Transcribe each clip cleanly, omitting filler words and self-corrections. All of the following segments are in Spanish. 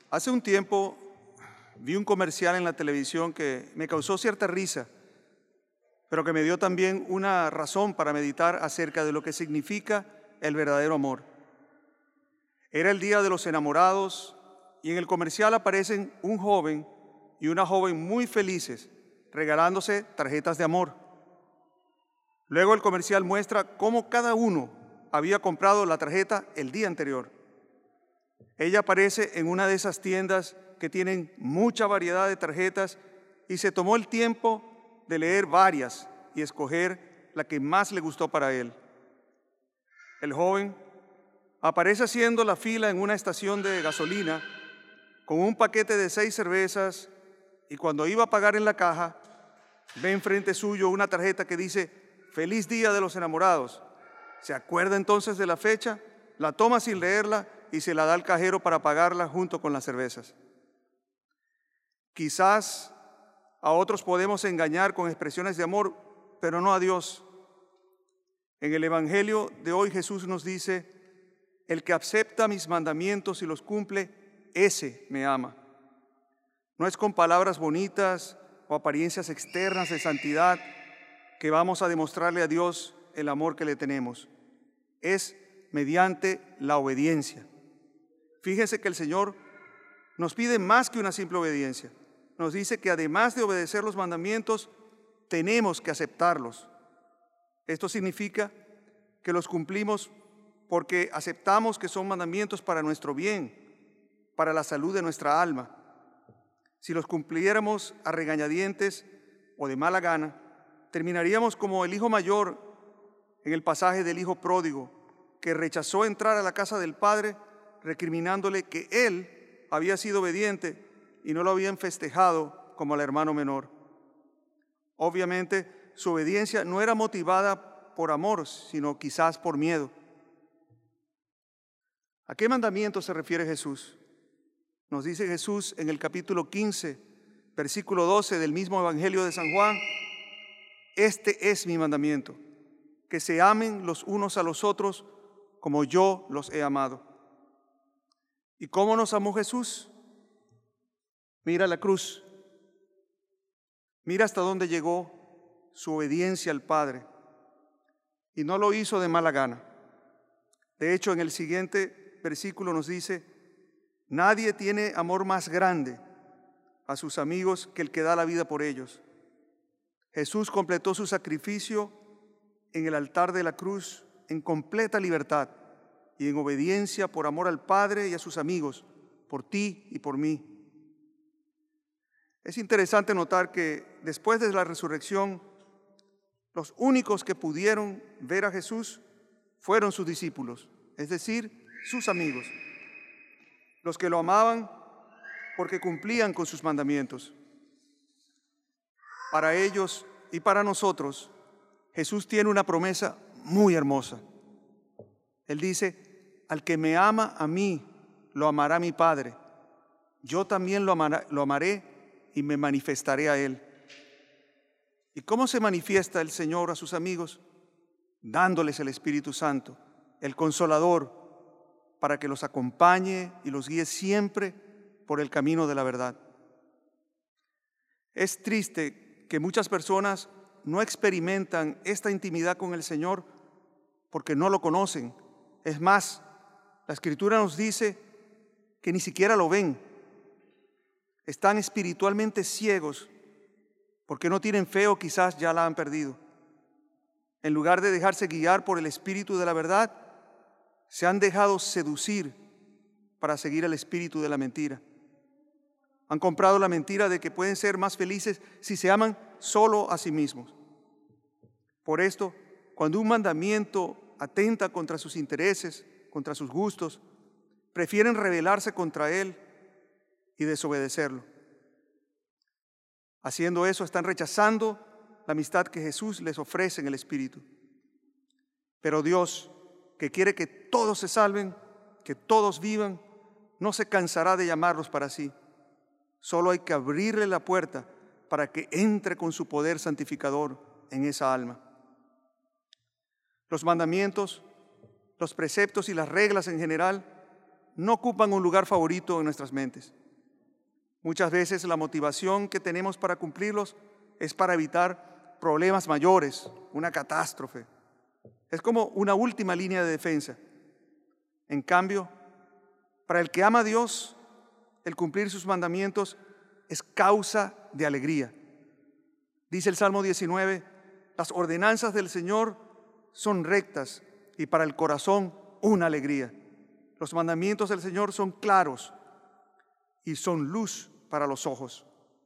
Hace un tiempo vi un comercial en la televisión que me causó cierta risa, pero que me dio también una razón para meditar acerca de lo que significa el verdadero amor. Era el Día de los Enamorados y en el comercial aparecen un joven y una joven muy felices regalándose tarjetas de amor. Luego el comercial muestra cómo cada uno había comprado la tarjeta el día anterior. Ella aparece en una de esas tiendas que tienen mucha variedad de tarjetas y se tomó el tiempo de leer varias y escoger la que más le gustó para él. El joven aparece haciendo la fila en una estación de gasolina con un paquete de 6 cervezas y cuando iba a pagar en la caja, ve enfrente suyo una tarjeta que dice «Feliz Día de los Enamorados». Se acuerda entonces de la fecha, la toma sin leerla y se la da al cajero para pagarla junto con las cervezas. Quizás a otros podemos engañar con expresiones de amor, pero no a Dios. En el Evangelio de hoy Jesús nos dice: el que acepta mis mandamientos y los cumple, ese me ama. No es con palabras bonitas o apariencias externas de santidad que vamos a demostrarle a Dios el amor que le tenemos. Es mediante la obediencia. Fíjense que el Señor nos pide más que una simple obediencia. Nos dice que además de obedecer los mandamientos, tenemos que aceptarlos. Esto significa que los cumplimos porque aceptamos que son mandamientos para nuestro bien, para la salud de nuestra alma. Si los cumpliéramos a regañadientes o de mala gana, terminaríamos como el hijo mayor en el pasaje del hijo pródigo, que rechazó entrar a la casa del padre, recriminándole que él había sido obediente y no lo habían festejado como al hermano menor. Obviamente, su obediencia no era motivada por amor, sino quizás por miedo. ¿A qué mandamiento se refiere Jesús? Nos dice Jesús en el capítulo 15, versículo 12 del mismo Evangelio de San Juan: este es mi mandamiento, que se amen los unos a los otros como yo los he amado. ¿Y cómo nos amó Jesús? Mira la cruz. Mira hasta dónde llegó su obediencia al Padre. Y no lo hizo de mala gana. De hecho, en el siguiente versículo nos dice: nadie tiene amor más grande a sus amigos que el que da la vida por ellos. Jesús completó su sacrificio en el altar de la cruz en completa libertad y en obediencia por amor al Padre y a sus amigos, por ti y por mí. Es interesante notar que después de la resurrección, los únicos que pudieron ver a Jesús fueron sus discípulos, es decir, sus amigos, los que lo amaban porque cumplían con sus mandamientos. Para ellos y para nosotros, Jesús tiene una promesa muy hermosa. Él dice: al que me ama a mí, lo amará mi Padre. Yo también lo amaré y me manifestaré a él. ¿Y cómo se manifiesta el Señor a sus amigos? Dándoles el Espíritu Santo, el Consolador, para que los acompañe y los guíe siempre por el camino de la verdad. Es triste que muchas personas no experimentan esta intimidad con el Señor porque no lo conocen. Es más, la Escritura nos dice que ni siquiera lo ven. Están espiritualmente ciegos porque no tienen fe o quizás ya la han perdido. En lugar de dejarse guiar por el Espíritu de la verdad, se han dejado seducir para seguir el espíritu de la mentira. Han comprado la mentira de que pueden ser más felices si se aman solo a sí mismos. Por esto, cuando un mandamiento atenta contra sus intereses, contra sus gustos, prefieren rebelarse contra él y desobedecerlo. Haciendo eso, están rechazando la amistad que Jesús les ofrece en el Espíritu. Pero Dios, que quiere que todos se salven, que todos vivan, no se cansará de llamarlos para sí. Solo hay que abrirle la puerta para que entre con su poder santificador en esa alma. Los mandamientos, los preceptos y las reglas en general no ocupan un lugar favorito en nuestras mentes. Muchas veces la motivación que tenemos para cumplirlos es para evitar problemas mayores, una catástrofe. Es como una última línea de defensa. En cambio, para el que ama a Dios, el cumplir sus mandamientos es causa de alegría. Dice el Salmo 19, las ordenanzas del Señor son rectas y para el corazón una alegría. Los mandamientos del Señor son claros y son luz para los ojos.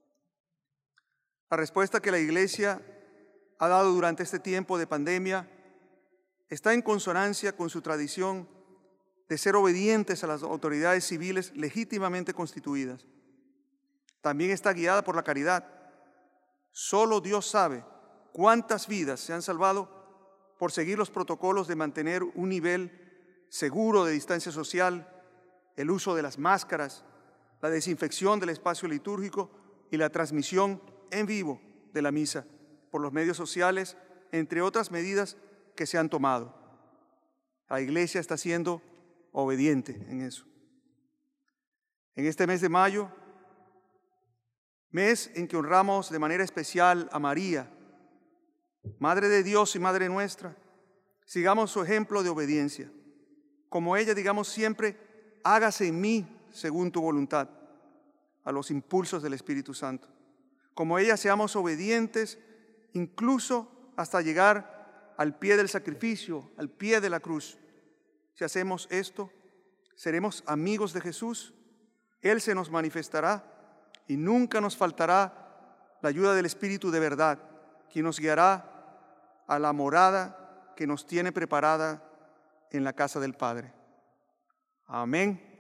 La respuesta que la Iglesia ha dado durante este tiempo de pandemia está en consonancia con su tradición de ser obedientes a las autoridades civiles legítimamente constituidas. También está guiada por la caridad. Solo Dios sabe cuántas vidas se han salvado por seguir los protocolos de mantener un nivel seguro de distancia social, el uso de las máscaras, la desinfección del espacio litúrgico y la transmisión en vivo de la misa por los medios sociales, entre otras medidas que se han tomado. La Iglesia está siendo obediente en eso. En este mes de mayo, mes en que honramos de manera especial a María, Madre de Dios y Madre nuestra, sigamos su ejemplo de obediencia. Como ella, digamos siempre, hágase en mí según tu voluntad, a los impulsos del Espíritu Santo. Como ella, seamos obedientes, incluso hasta llegar al pie del sacrificio, al pie de la cruz. Si hacemos esto, seremos amigos de Jesús, Él se nos manifestará y nunca nos faltará la ayuda del Espíritu de verdad, quien nos guiará a la morada que nos tiene preparada en la casa del Padre. Amén.